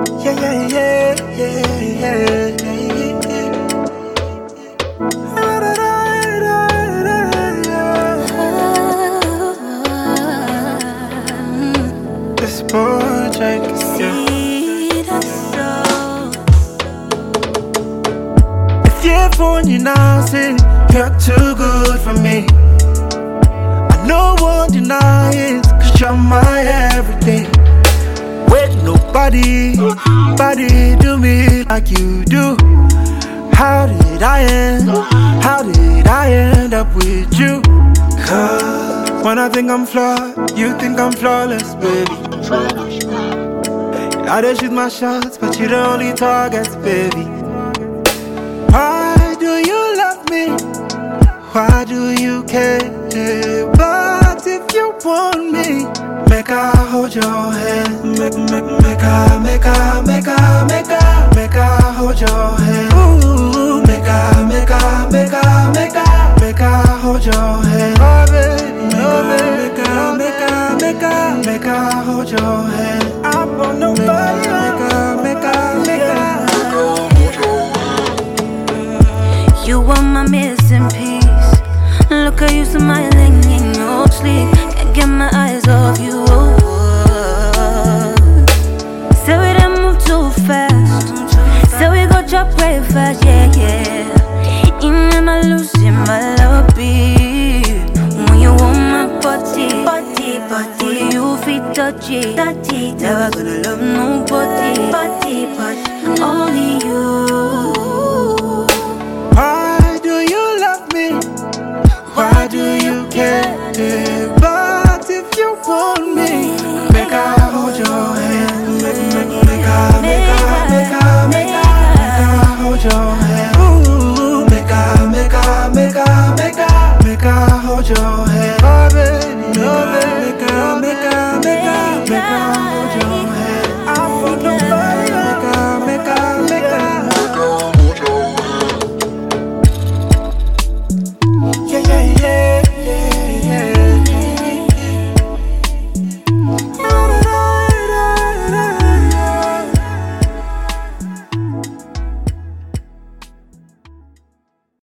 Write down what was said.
Yeah, yeah, yeah, yeah, yeah, yeah. This project, if you're phone you now say you're too good for me, I no one deny it, cause you're my everything. With nobody do me like you do. How did I end up with you? Cause when I think I'm flawed, you think I'm flawless, baby. I just shoot my shots, but you the only target, baby. Why do you love me? Why do you care? But if you want me, make I hold your hand. Make I hold your hand. Ooh, make I hold your hand. Oh baby, make I hold your hand. I want nobody. You are my missing piece. Look at you smiling in your sleep. Can't get my eyes off you. Say we done move too fast. Say we go drop right fast, yeah, yeah. You never losing my love beat. When you want my body, you feel touchy. Never gonna love nobody, only you. Why do you love me? Why do you care? But if you want me, make I hold your hand. Make I hold your hand. Ooh, make I hold your hand.